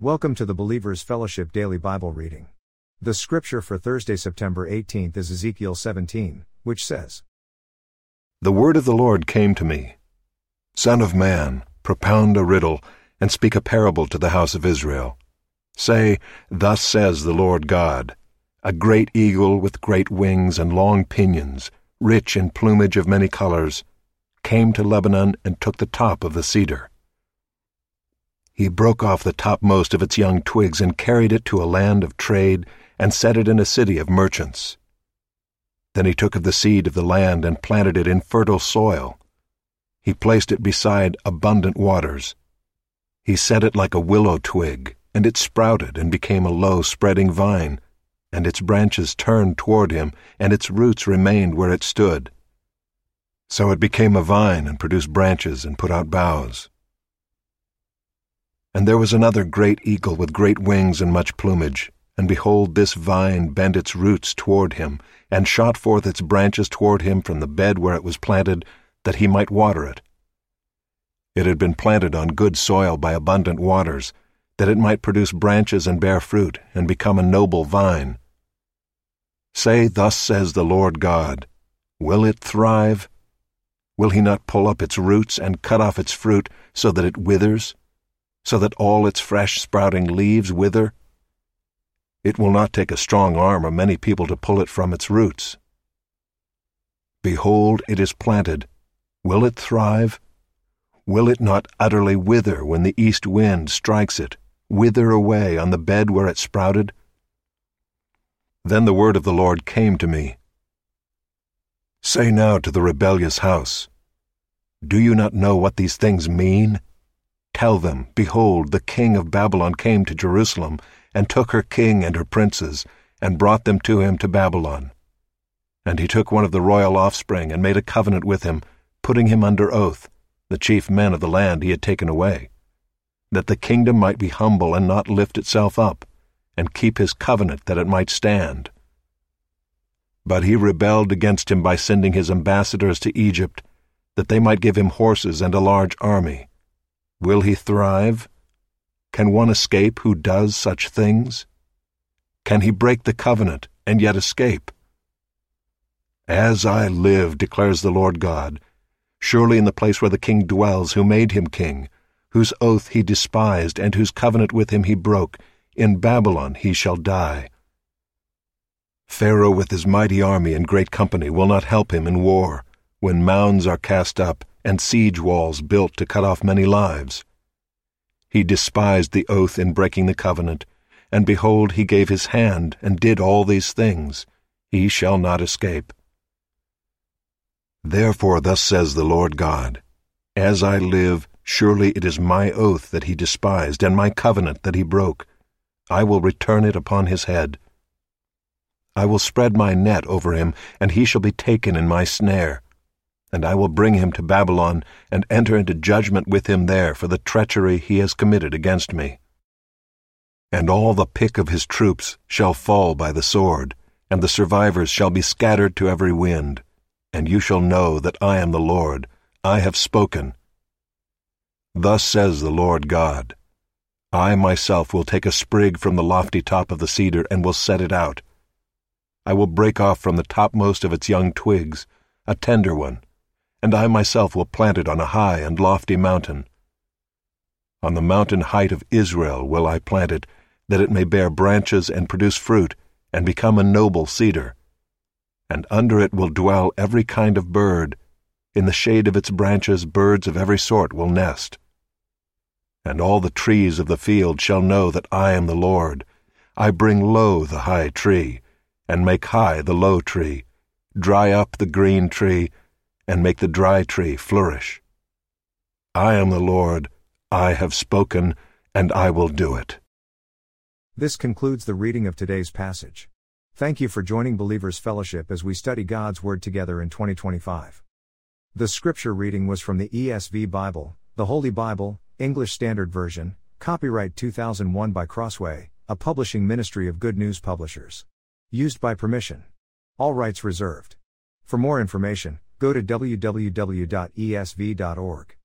Welcome to the Believers Fellowship Daily Bible Reading. The scripture for Thursday, September 18th is Ezekiel 17, which says, The word of the Lord came to me. Son of man, propound a riddle, and speak a parable to the house of Israel. Say, Thus says the Lord God, a great eagle with great wings and long pinions, rich in plumage of many colors, came to Lebanon and took the top of the cedar. He broke off the topmost of its young twigs and carried it to a land of trade and set it in a city of merchants. Then he took of the seed of the land and planted it in fertile soil. He placed it beside abundant waters. He set it like a willow twig, and it sprouted and became a low spreading vine, and its branches turned toward him, and its roots remained where it stood. So it became a vine and produced branches and put out boughs. And there was another great eagle with great wings and much plumage, and behold, this vine bent its roots toward him, and shot forth its branches toward him from the bed where it was planted, that he might water it. It had been planted on good soil by abundant waters, that it might produce branches and bear fruit, and become a noble vine. Say, Thus says the Lord God, Will it thrive? Will he not pull up its roots and cut off its fruit, so that it withers? So that all its fresh sprouting leaves wither? It will not take a strong arm or many people to pull it from its roots. Behold, it is planted. Will it thrive? Will it not utterly wither when the east wind strikes it, wither away on the bed where it sprouted? Then the word of the Lord came to me. Say now to the rebellious house, Do you not know what these things mean? Tell them, Behold, the king of Babylon came to Jerusalem, and took her king and her princes, and brought them to him to Babylon. And he took one of the royal offspring, and made a covenant with him, putting him under oath, the chief men of the land he had taken away, that the kingdom might be humble and not lift itself up, and keep his covenant that it might stand. But he rebelled against him by sending his ambassadors to Egypt, that they might give him horses and a large army. Will he thrive? Can one escape who does such things? Can he break the covenant and yet escape? As I live, declares the Lord God, surely in the place where the king dwells who made him king, whose oath he despised and whose covenant with him he broke, in Babylon he shall die. Pharaoh with his mighty army and great company will not help him in war, when mounds are cast up and siege walls built to cut off many lives. He despised the oath in breaking the covenant, and behold, he gave his hand and did all these things. He shall not escape. Therefore thus says the Lord God, As I live, surely it is my oath that he despised, and my covenant that he broke. I will return it upon his head. I will spread my net over him, and he shall be taken in my snare. And I will bring him to Babylon, and enter into judgment with him there for the treachery he has committed against me. And all the pick of his troops shall fall by the sword, and the survivors shall be scattered to every wind. And you shall know that I am the Lord, I have spoken. Thus says the Lord God, I myself will take a sprig from the lofty top of the cedar, and will set it out. I will break off from the topmost of its young twigs a tender one, and I myself will plant it on a high and lofty mountain. On the mountain height of Israel will I plant it, that it may bear branches and produce fruit, and become a noble cedar. And under it will dwell every kind of bird. In the shade of its branches birds of every sort will nest. And all the trees of the field shall know that I am the Lord. I bring low the high tree, and make high the low tree, dry up the green tree, and make the dry tree flourish. I am the Lord, I have spoken, and I will do it. This concludes the reading of today's passage. Thank you for joining Believers Fellowship as we study God's Word together in 2025. The scripture reading was from the ESV Bible, the Holy Bible, English Standard Version, copyright 2001 by Crossway, a publishing ministry of Good News Publishers. Used by permission. All rights reserved. For more information, go to www.esv.org.